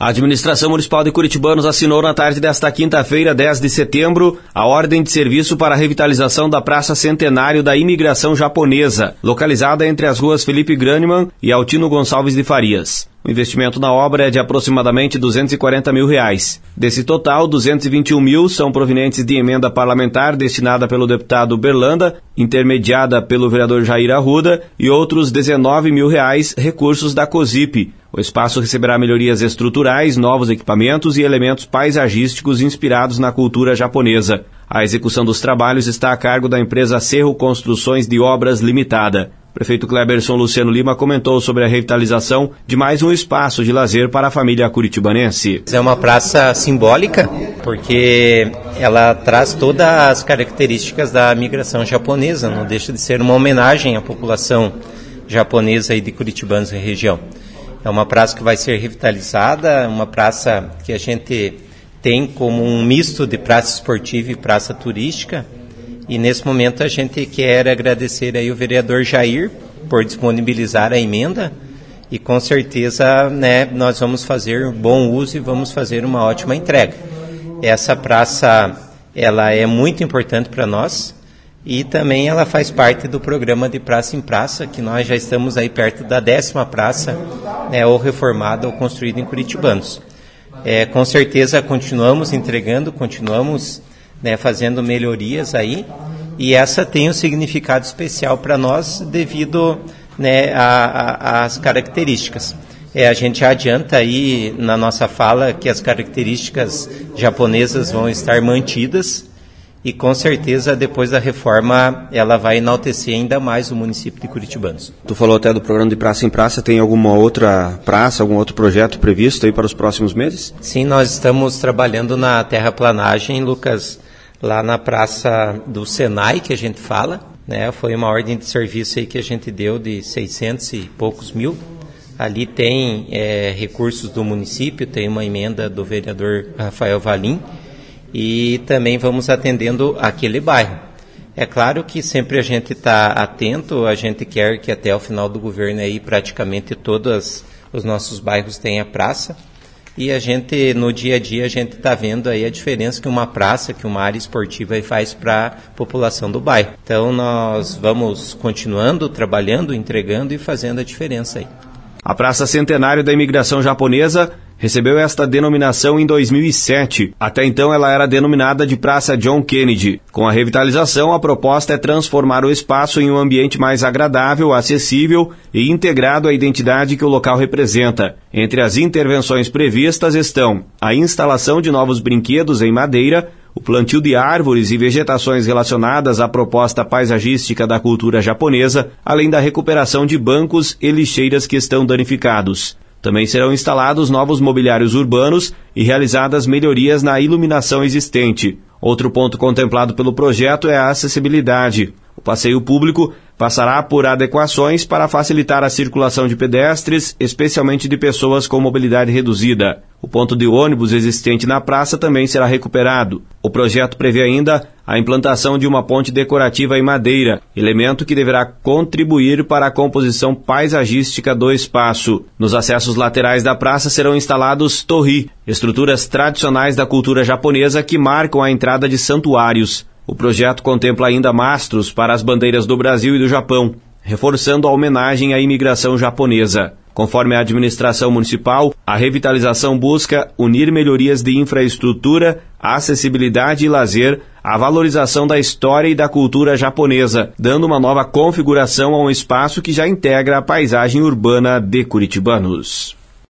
A administração municipal de Curitibanos assinou na tarde desta quinta-feira, 10 de setembro, a ordem de serviço para a revitalização da Praça Centenário da Imigração Japonesa, localizada entre as ruas Felipe Granemann e Altino Gonçalves de Farias. O investimento na obra é de aproximadamente R$240 mil. Desse total, 221 mil são provenientes de emenda parlamentar destinada pelo deputado Berlanda, intermediada pelo vereador Jair Arruda, e outros R$19 mil recursos da COSIP. O espaço receberá melhorias estruturais, novos equipamentos e elementos paisagísticos inspirados na cultura japonesa. A execução dos trabalhos está a cargo da empresa Cerro Construções de Obras Limitada. O prefeito Cleberson Luciano Lima comentou sobre a revitalização de mais um espaço de lazer para a família curitibanense. É uma praça simbólica, porque ela traz todas as características da migração japonesa, não deixa de ser uma homenagem à população japonesa aí de Curitibanos e região. É uma praça que vai ser revitalizada, uma praça que a gente tem como um misto de praça esportiva e praça turística. E nesse momento a gente quer agradecer aí o vereador Jair por disponibilizar a emenda e com certeza, né, nós vamos fazer bom uso e vamos fazer uma ótima entrega. Essa praça, ela é muito importante para nós e também ela faz parte do programa de Praça em Praça, que nós já estamos aí perto da 10ª praça, né, ou reformada ou construída em Curitibanos. Com certeza continuamos entregando, continuamos, né, fazendo melhorias aí, e essa tem um significado especial para nós devido, né, às características. A gente adianta aí na nossa fala que as características japonesas vão estar mantidas e com certeza depois da reforma ela vai enaltecer ainda mais o município de Curitibanos. Tu falou até do programa de Praça em Praça, tem alguma outra praça, algum outro projeto previsto aí para os próximos meses? Sim, nós estamos trabalhando na terraplanagem, Lucas, lá na Praça do Senai, que a gente fala, né? Foi uma ordem de serviço aí que a gente deu de 600 e poucos mil. Ali tem recursos do município, tem uma emenda do vereador Rafael Valim, e também vamos atendendo aquele bairro. É claro que sempre a gente está atento, a gente quer que até o final do governo aí praticamente todos os nossos bairros tenham praça, e a gente, no dia a dia, a gente está vendo aí a diferença que uma praça, que uma área esportiva aí faz para a população do bairro. Então nós vamos continuando, trabalhando, entregando e fazendo a diferença aí. A Praça Centenário da Imigração Japonesa recebeu esta denominação em 2007. Até então ela era denominada de Praça John Kennedy. Com a revitalização, a proposta é transformar o espaço em um ambiente mais agradável, acessível e integrado à identidade que o local representa. Entre as intervenções previstas estão a instalação de novos brinquedos em madeira, o plantio de árvores e vegetações relacionadas à proposta paisagística da cultura japonesa, além da recuperação de bancos e lixeiras que estão danificados. Também serão instalados novos mobiliários urbanos e realizadas melhorias na iluminação existente. Outro ponto contemplado pelo projeto é a acessibilidade. O passeio público passará por adequações para facilitar a circulação de pedestres, especialmente de pessoas com mobilidade reduzida. O ponto de ônibus existente na praça também será recuperado. O projeto prevê ainda a implantação de uma ponte decorativa em madeira, elemento que deverá contribuir para a composição paisagística do espaço. Nos acessos laterais da praça serão instalados torii, estruturas tradicionais da cultura japonesa que marcam a entrada de santuários. O projeto contempla ainda mastros para as bandeiras do Brasil e do Japão, reforçando a homenagem à imigração japonesa. Conforme a administração municipal, a revitalização busca unir melhorias de infraestrutura, acessibilidade e lazer à valorização da história e da cultura japonesa, dando uma nova configuração a um espaço que já integra a paisagem urbana de Curitibanos.